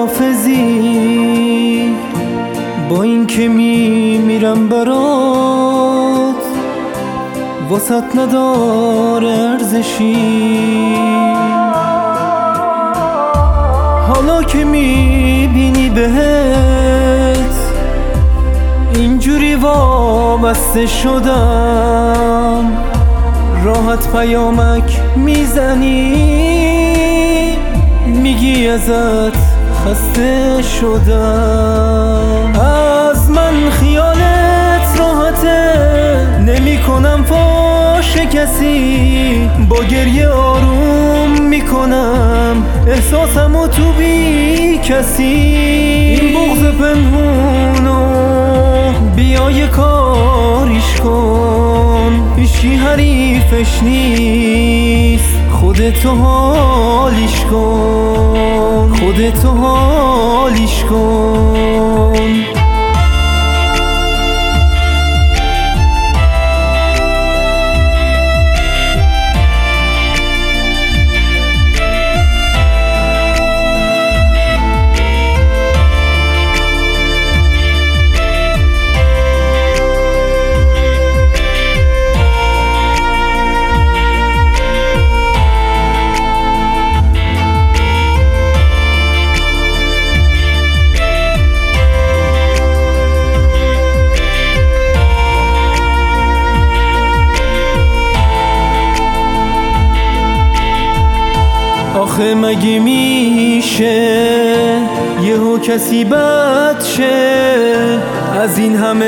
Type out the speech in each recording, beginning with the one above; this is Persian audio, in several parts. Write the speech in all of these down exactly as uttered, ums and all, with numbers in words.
خداحافظی، با این که میمیرم برات واسط نداره ارزشی. حالا که میبینی بهت اینجوری وابسته شدم، راحت پیامک میزنی میگی ازت خسته شدم. از من خیالت راحته، نمی کنم فاش کسی، با گریه آروم میکنم احساسمو تو بی کسی. این بغض پنهونو بیا یه کاریش کن، هیچی حریفش نیست، خودتو حالیش کن، خودتو حالیش کن. آخه مگه میشه یهو کسی بد شه، از این همه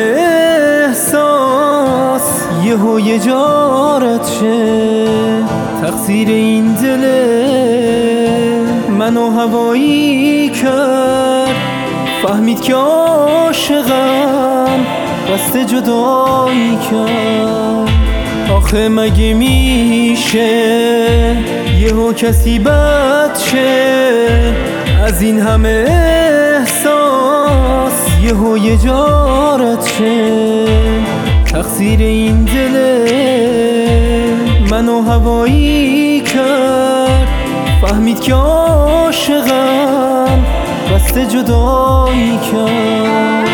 احساس یهو یه جارت شه؟ تقصیر این دله منو هوایی کرد، فهمید که عاشقم قصد جدایی کرد. آخه مگه میشه یهو کسی بد شه، از این همه احساس یهو یه جارت شه؟ تقصیر این دله منو هوایی کرد، فهمید که عاشقم قصد جدایی کرد.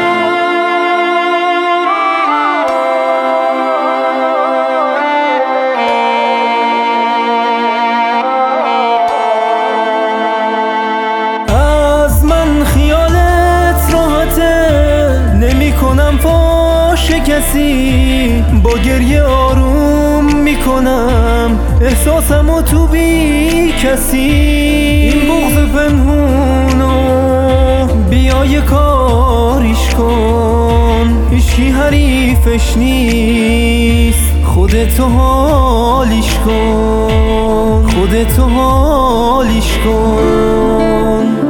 کسی با گریه آروم میکنم احساسمو تو بی کسی. این بغض پنهونو بیا یه کاریش کن، هیچی حریفش نیست، خودتو حالیش کن، خودتو حالیش کن.